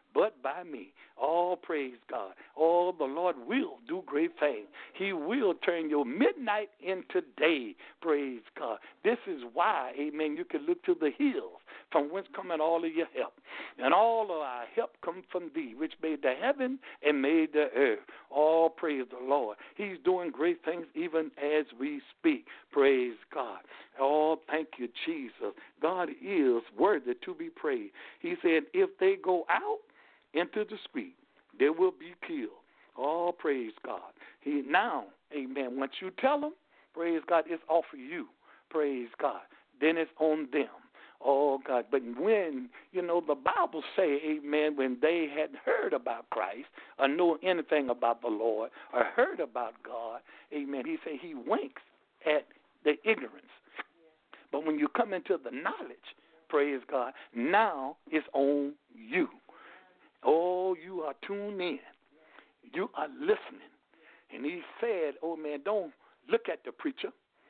but by me. All praise God. Oh, the Lord will do great things. He will turn your midnight into day. Praise God. This is why, amen, you can look to the hills from whence cometh all of your help. And all of our help comes from thee, which made the heaven and made the earth. All praise the Lord. He's doing great things even as we speak. Praise God. Oh, thank you, Jesus. God is worthy to be praised. He said, if they go out into the street, they will be killed. Oh, praise God. He now, amen, once you tell them, praise God, it's off of you. Praise God. Then it's on them. Oh, God. But when, the Bible say, amen, when they had heard about Christ or know anything about the Lord or heard about God, amen, he said he winks at the ignorance. But when you come into the knowledge, praise God, now it's on you. Oh, you are tuned in. You are listening. And he said, oh, man, don't look at the preacher.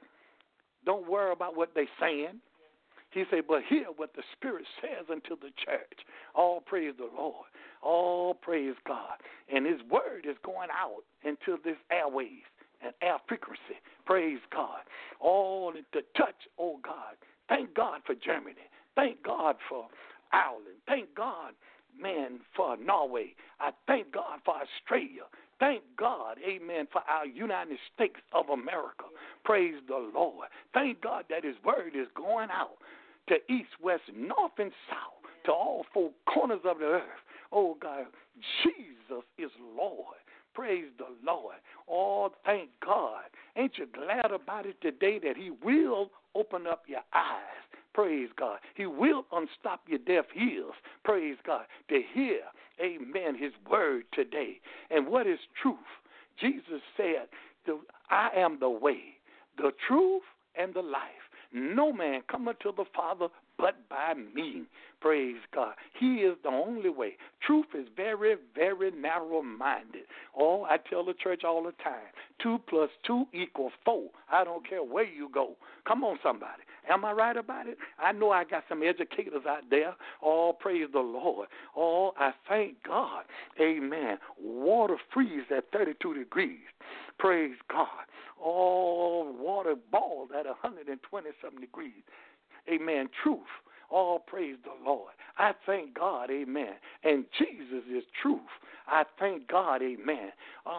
Don't worry about what they're saying. He said, but hear what the Spirit says unto the church. All praise the Lord. All praise God. And his word is going out into this airways and air frequency. Praise God. All to touch, oh God. Thank God for Germany. Thank God for Ireland. Thank God, man, for Norway. I thank God for Australia. Thank God, amen, for our United States of America. Praise the Lord. Thank God that his word is going out to east, west, north, and south, to all four corners of the earth. Oh, God, Jesus is Lord. Praise the Lord. Oh, thank God. Ain't you glad about it today that he will open up your eyes? Praise God. He will unstop your deaf ears. Praise God. To hear, amen, his word today. And what is truth? Jesus said, I am the way, the truth, and the life. No man cometh to the Father but by me. Praise God. He is the only way. Truth is very, very narrow-minded. Oh, I tell the church all the time, 2 + 2 = 4. I don't care where you go. Come on, somebody. Am I right about it? I know I got some educators out there. Oh, praise the Lord. Oh, I thank God. Amen. Water freezes at 32 degrees. Praise God. Oh, water boils at 120-something degrees. Amen. Truth. All praise the Lord. I thank God. Amen. And Jesus is truth. I thank God. Amen.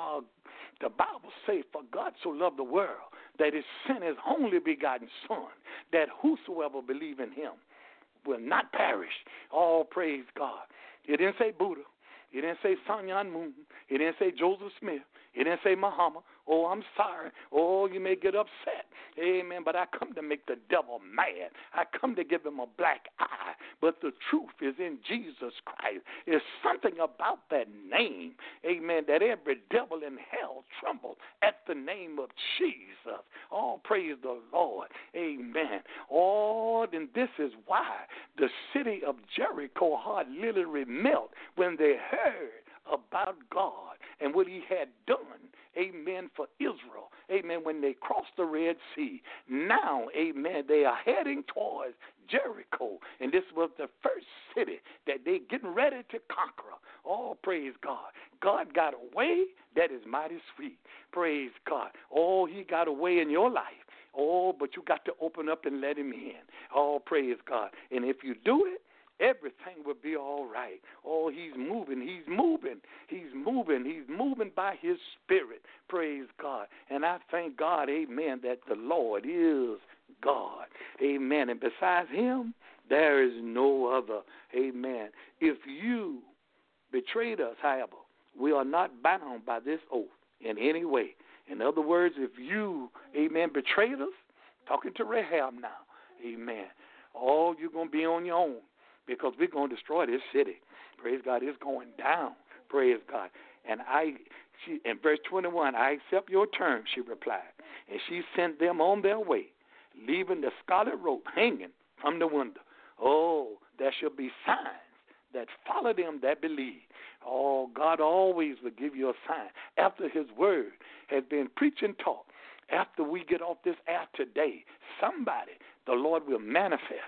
The Bible says, for God so loved the world that he sent his only begotten Son, that whosoever believe in him will not perish. All praise God. It didn't say Buddha. It didn't say Sun Myung Moon. It didn't say Joseph Smith. It didn't say Muhammad. Oh, I'm sorry. Oh, you may get upset. Amen. But I come to make the devil mad. I come to give him a black eye. But the truth is in Jesus Christ. There's something about that name, amen, that every devil in hell trembles at the name of Jesus. Oh, praise the Lord. Amen. Oh, and this is why the city of Jericho hard literally melt when they heard about God and what he had done, amen, for Israel, amen, when they crossed the Red Sea. Now, amen, they are heading towards Jericho, and this was the first city that they're getting ready to conquer. Oh, praise God. God got a way that is mighty sweet. Praise God. Oh, he got a way in your life. Oh, but you got to open up and let him in. Oh, praise God. And if you do it, everything will be all right. Oh, he's moving. He's moving. He's moving. He's moving by his Spirit. Praise God. And I thank God, amen, that the Lord is God. Amen. And besides him, there is no other. Amen. If you betrayed us, however, we are not bound by this oath in any way. In other words, if you, amen, betrayed us, talking to Rahab now, amen, oh, you're going to be on your own, because we're going to destroy this city. Praise God. It's going down. Praise God. And in verse 21, I accept your terms, she replied. And she sent them on their way, leaving the scarlet rope hanging from the window. Oh, there shall be signs that follow them that believe. Oh, God always will give you a sign. After his word has been preached and taught, after we get off this air today, somebody, the Lord will manifest.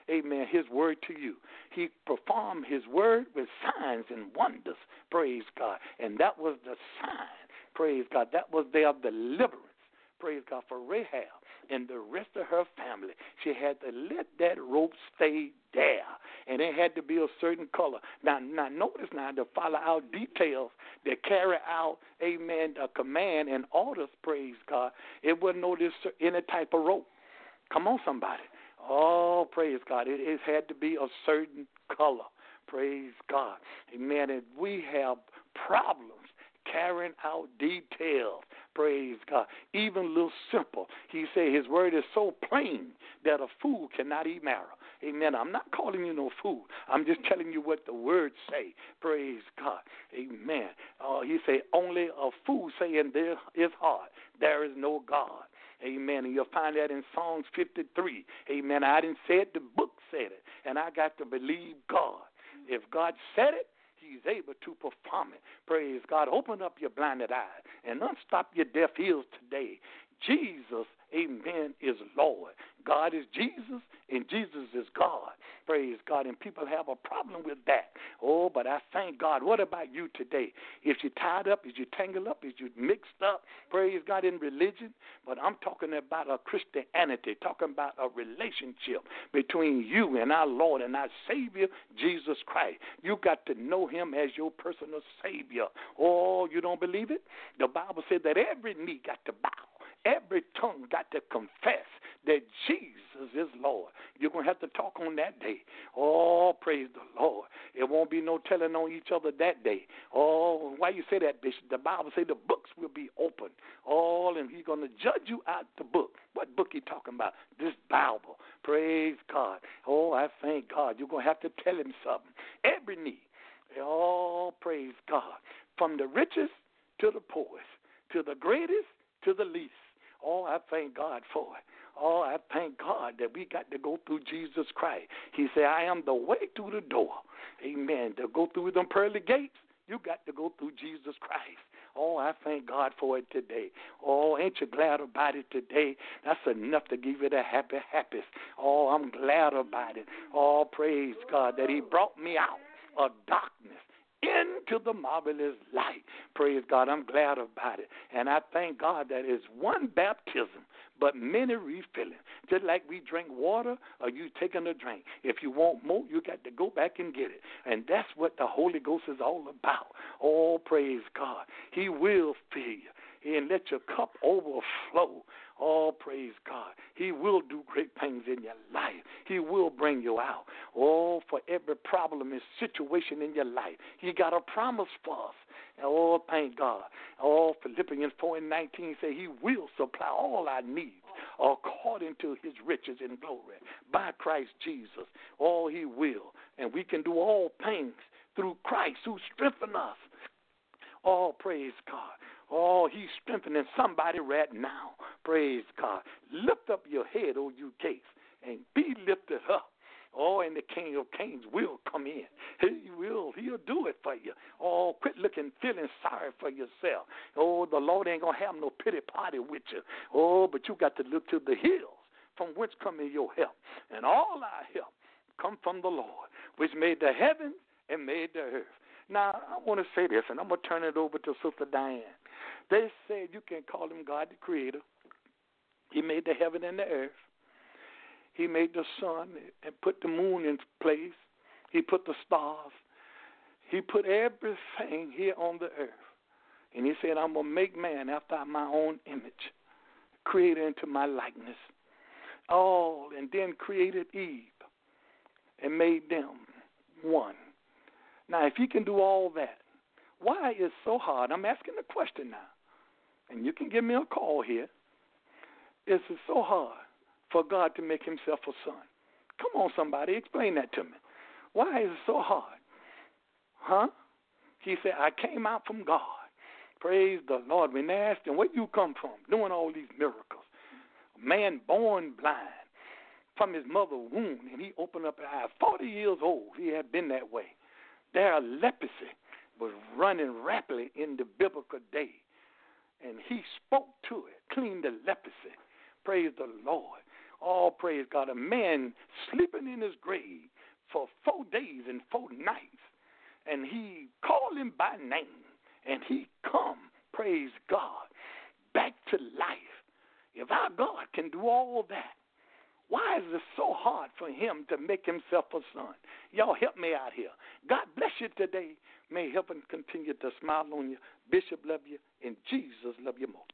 amen, his word to you. He performed his word with signs and wonders, praise God. And that was the sign, praise God. That was their deliverance, praise God, for Rahab and the rest of her family. She had to let that rope stay there, and it had to be a certain color. Now notice now, to follow out details that carry out, amen, a command and orders, praise God. It wasn't no this any type of rope. Come on, somebody. Oh, praise God. It had to be a certain color, praise God. Amen. And we have problems carrying out details, praise God. Even a little simple. He said his word is so plain that a fool cannot eat marrow. Amen. I'm not calling you no fool. I'm just telling you what the words say. Praise God. Amen. He said only a fool say in his heart there is no God. Amen. And you'll find that in Psalms 53. Amen. I didn't say it. The book said it. And I got to believe God. If God said it, he's able to perform it. Praise God. Open up your blinded eyes and unstop your deaf ears today. Jesus, amen, is Lord. God is Jesus, and Jesus is God. Praise God. And people have a problem with that. Oh, but I thank God. What about you today? If you're tied up, is you tangled up, is you mixed up, praise God, in religion? But I'm talking about a Christianity, talking about a relationship between you and our Lord and our Savior, Jesus Christ. You got to know him as your personal Savior. Oh, you don't believe it? The Bible said that every knee got to bow. Every tongue got to confess that Jesus is Lord. You're going to have to talk on that day. Oh, praise the Lord. It won't be no telling on each other that day. Oh, why you say that, Bishop? The Bible says the books will be open. Oh, and he's going to judge you out the book. What book he talking about? This Bible. Praise God. Oh, I thank God. You're going to have to tell him something. Every knee. Oh, praise God. From the richest to the poorest, to the greatest to the least. Oh, I thank God for it. Oh, I thank God that we got to go through Jesus Christ. He said, I am the way to the door. Amen. To go through them pearly gates, you got to go through Jesus Christ. Oh, I thank God for it today. Oh, ain't you glad about it today? That's enough to give you the happy. Oh, I'm glad about it. Oh, praise God that he brought me out of darkness into the marvelous light. Praise God. I'm glad about it. And I thank God that it's one baptism, but many refilling. Just like we drink water or you taking a drink. If you want more, you got to go back and get it. And that's what the Holy Ghost is all about. Oh, praise God. He will fill you and let your cup overflow. Oh, praise God. He will do great things in your life. He will bring you out. Oh, for every problem and situation in your life, he got a promise for us. Oh, thank God. Oh, Philippians 4:19 say he will supply all our needs according to his riches and glory by Christ Jesus. Oh, he will. And we can do all things through Christ who strengthens us. Oh, praise God. Oh, he's strengthening somebody right now. Praise God. Lift up your head, O you gates, and be lifted up. Oh, and the King of Kings will come in. He will. He'll do it for you. Oh, quit feeling sorry for yourself. Oh, the Lord ain't going to have no pity party with you. Oh, but you got to look to the hills from whence cometh your help. And all our help come from the Lord, which made the heavens and made the earth. Now, I want to say this, and I'm going to turn it over to Sister Diane. They said you can call him God the Creator. He made the heaven and the earth. He made the sun and put the moon in place. He put the stars. He put everything here on the earth. And he said, I'm going to make man after my own image, created into my likeness. Oh, and then created Eve and made them one. Now, if he can do all that, why is it so hard? I'm asking the question now, and you can give me a call here. Is it so hard for God to make himself a son? Come on, somebody, explain that to me. Why is it so hard? Huh? He said, I came out from God. Praise the Lord. When they asked him, where you come from, doing all these miracles? A man born blind from his mother's womb, and he opened up his eyes. 40 years old, he had been that way. Their leprosy was running rapidly in the biblical day, and he spoke to it, cleaned the leprosy. Praise the Lord. Oh, praise God. A man sleeping in his grave for 4 days and 4 nights. And he called him by name. And he come, praise God, back to life. If our God can do all that, why is it so hard for him to make himself a son? Y'all help me out here. God bless you today. May heaven continue to smile on you. Bishop love you, and Jesus love you more.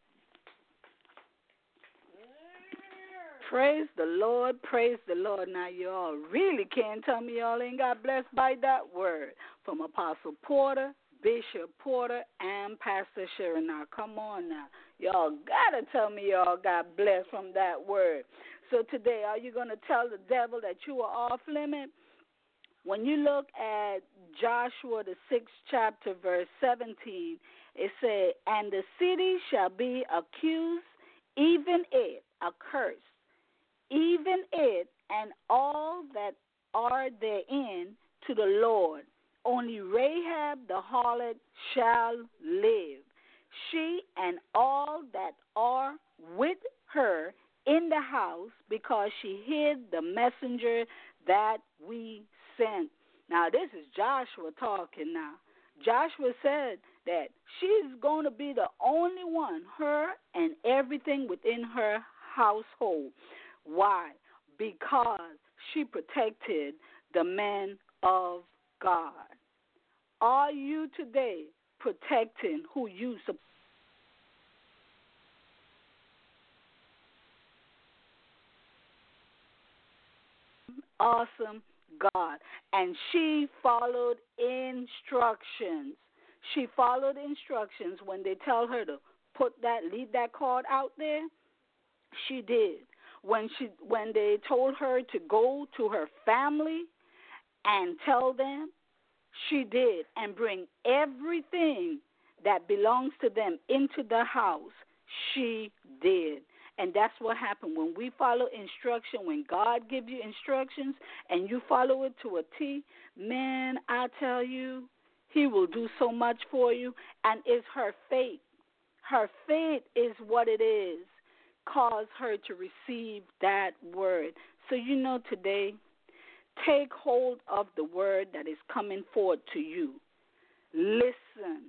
Praise the Lord, praise the Lord. Now, y'all really can't tell me y'all ain't got blessed by that word from Apostle Porter, Bishop Porter, and Pastor Sharon. Now, come on now. Y'all got to tell me y'all got blessed from that word. So today, are you going to tell the devil that you are off limit? When you look at Joshua, the 6th chapter, verse 17, it says, and the city shall be accused, even it, accursed, even it and all that are therein to the Lord. Only Rahab the harlot shall live, she and all that are with her in the house, because she hid the messenger that we sent. Now, this is Joshua talking now. Joshua said that she's going to be the only one, her and everything within her household. Why? Because she protected the men of God. Are you today protecting who you support? Awesome God. And she followed instructions. She followed instructions when they tell her to leave that card out there. She did. When they told her to go to her family and tell them, she did, and bring everything that belongs to them into the house. She did. And that's what happened when we follow instruction. When God gives you instructions and you follow it to a T, man, I tell you, he will do so much for you. And it's her faith. Her faith is what it is. Cause her to receive that word. So you know today, take hold of the word that is coming forward to you. Listen,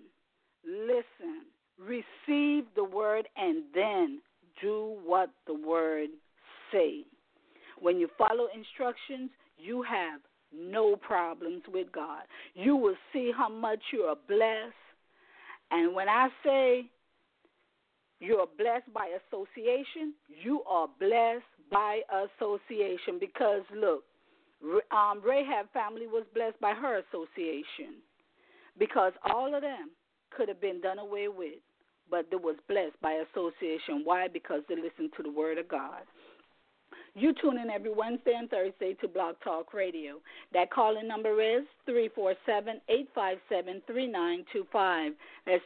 receive the word, and then do what the word say. When you follow instructions, you have no problems with God. You will see how much you are blessed. And when I say you are blessed by association, you are blessed by association. Because, look, Rahab family was blessed by her association. Because all of them could have been done away with, but they was blessed by association. Why? Because they listened to the word of God. You tune in every Wednesday and Thursday to Blog Talk Radio. That calling number is 347-857-3925. That's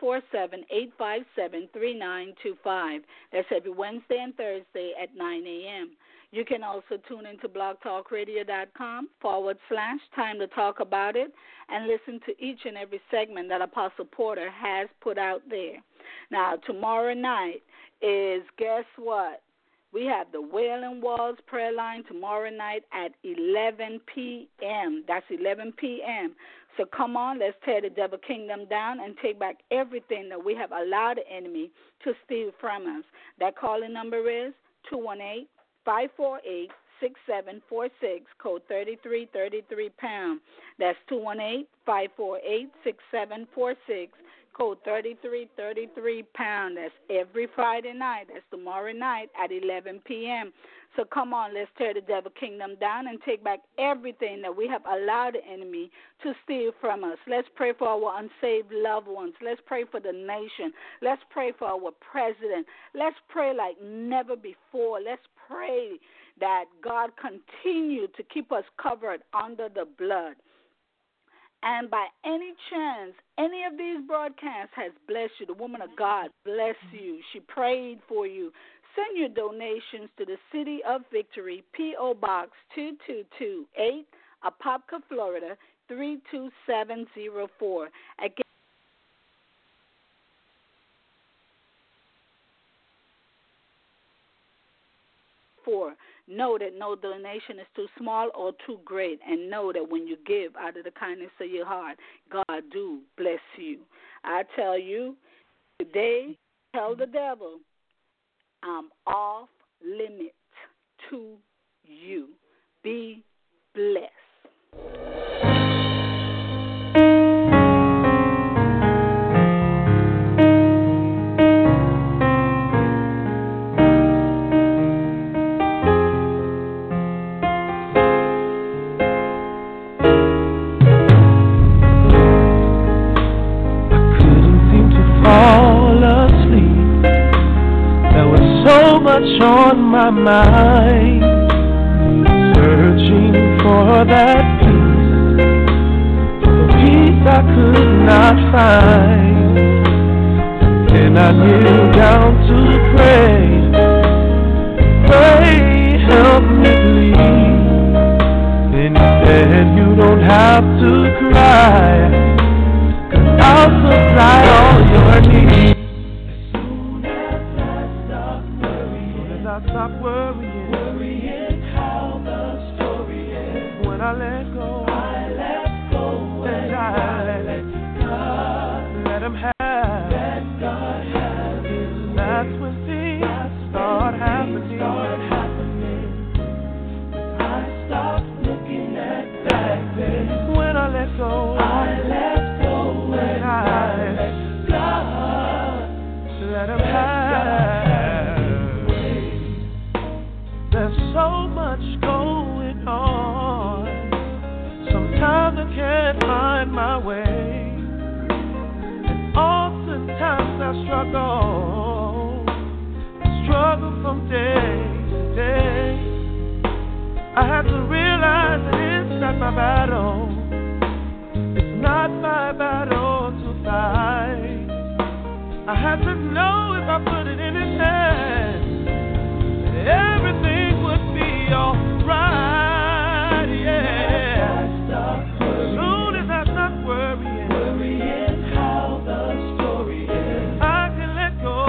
347-857-3925. That's every Wednesday and Thursday at 9 a.m. You can also tune into blogtalkradio.com/Time to Talk About It and listen to each and every segment that Apostle Porter has put out there. Now, tomorrow night is, guess what? We have the Wailing Walls prayer line tomorrow night at 11 p.m. That's 11 p.m. So come on, let's tear the devil kingdom down and take back everything that we have allowed the enemy to steal from us. That calling number is 218-548-6746, code 3333#. That's 218-548-6746. Code 3333#. That's every Friday night. That's tomorrow night at 11 p.m. So come on, let's tear the devil kingdom down and take back everything that we have allowed the enemy to steal from us. Let's pray for our unsaved loved ones. Let's pray for the nation. Let's pray for our president. Let's pray like never before. Let's pray that God continue to keep us covered under the blood. And by any chance, any of these broadcasts has blessed you, the woman of God bless you. She prayed for you. Send your donations to the City of Victory, P.O. Box 2228, Apopka, Florida, 32704. Again, know that no donation is too small or too great, and know that when you give out of the kindness of your heart, God do bless you. I tell you, today, tell the devil, I'm off limit to you. Be blessed. On my mind, searching for that peace I could not find. And I kneel down to pray, help me please. And he said, you don't have to cry, 'cause I'll supply all your needs. Stop worrying how the story ends. When I let go, and I let God, let him have, let God have it. That's when things start happening. I stop looking at back then. When I let go, and I let God, let him have. There's so much going on. Sometimes I can't find my way. And oftentimes I struggle from day to day. I have to realize that it's not my battle. It's not my battle to fight. I have to know if I put it in his hands, everything would be alright, yeah. As soon as I stop worrying how the story is, I can let go.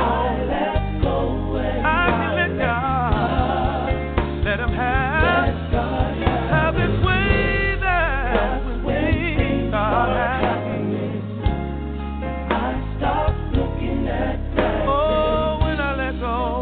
I can let God. Let him have his way there when things start happening. I stop looking at that. Oh, when I let go.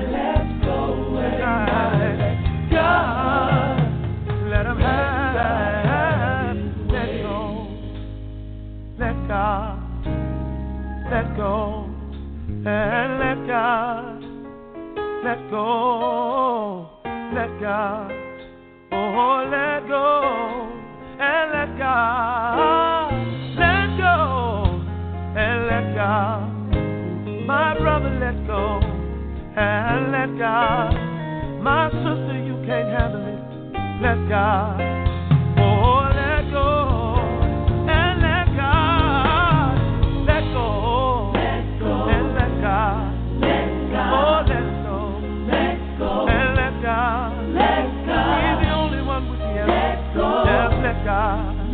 Let him have, let go, let God, let go, and let God, let go, let God, oh, let go, and let God, let go, and let God, my brother, let go, and let God, my sister, you can't handle it. Let God, oh, let go, and let God, let go, and let God, oh, let go, and let God, He's the only one with the answer. Just let God.